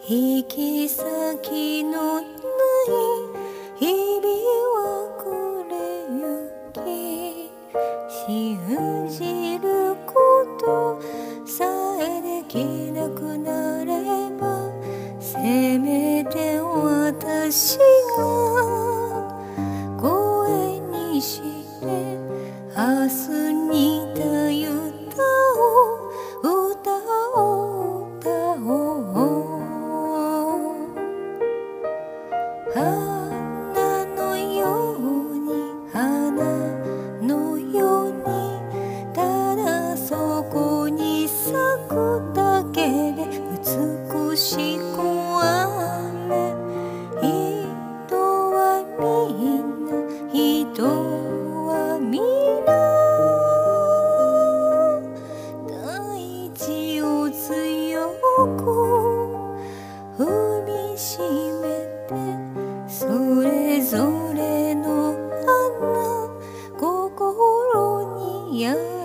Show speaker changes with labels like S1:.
S1: 行き先のない日々は暮れゆき、信じることさえできなくなれば、せめて私が声にして明日にたゆ歌を歌おう歌おう。花のように花のように、ただそこに咲くだけで美しくあれ。人はみんな人はみんな大地を強く踏みしめて、それぞれの花心に